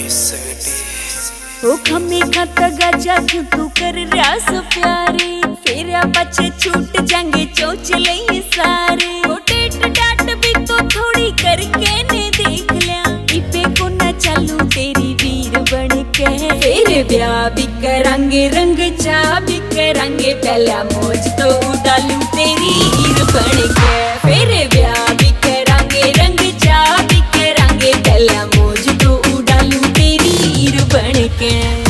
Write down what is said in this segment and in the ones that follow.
ओ खम्मी खत गजा क्यों तू कर रास प्यारे फेरा बच्चे छूट जाएंगे चोच ले सारे ओ टेट टाट भी तो थोड़ी करके ने देख लिया इपे को ना चलू तेरी वीर बन के तेरे ब्याह भी करांगे रंग चा भी करांगे पहला मौज तो उड़ालू तेरी हीर बन के तेरे ब्याह भी करांगे रंग चा भी करांगे पहला मौज तो उड़ालू तेरी हीर बन के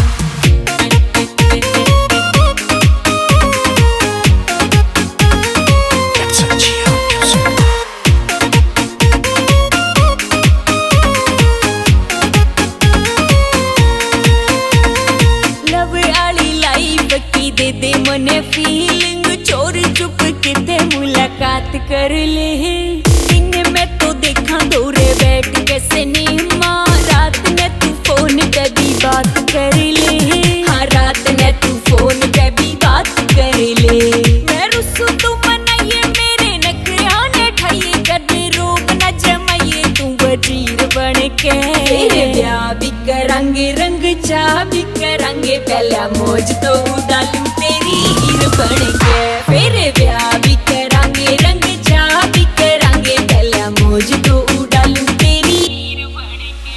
दे मने फीलिंग चोर चुप किते मुलाकात कर ले दिन में तो देखा दूरे बैठ के सिनेमा रात ने तू फोन पे भी बात कर ले हाँ रात ने तू फोन पे भी बात कर ले मैं रुसू तू मनाइए मेरे नखरा ने ठाइए कदे रोग न जमाइए तू वजीर बन के तेरे ब्याह भी करांगे रंग चा भी करांगे पहला मौज तो उड़ालू तेरी हीर बन के तेरे ब्याह भी करांगे रंग चा भी करांगे पहला मौज तो उड़ालू तेरी हीर बन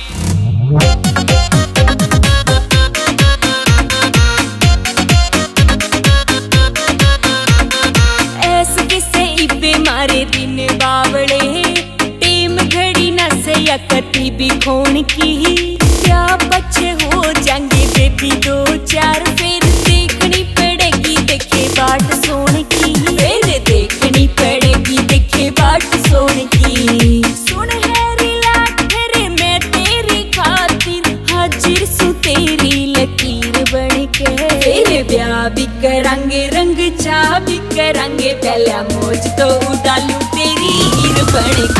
के ऐसे किसे इबे मारे दिन बावड़े टीम घड़ी न से या कती भी खोन की क्या बच्चे हो जाएंगे बेबी दो चार फिर देखनी पड़ेगी देखे बाट सोने की फिर देखनी पड़ेगी देखे बाट सोने की सुन हैरी लाठरे मैं तेरी खातिर हाजिर सु तेरी लकीर बन के तेरे ब्याह भी करांगे रंग चा भी करांगे पहला मौज तो उड़ालू तेरी हीर बन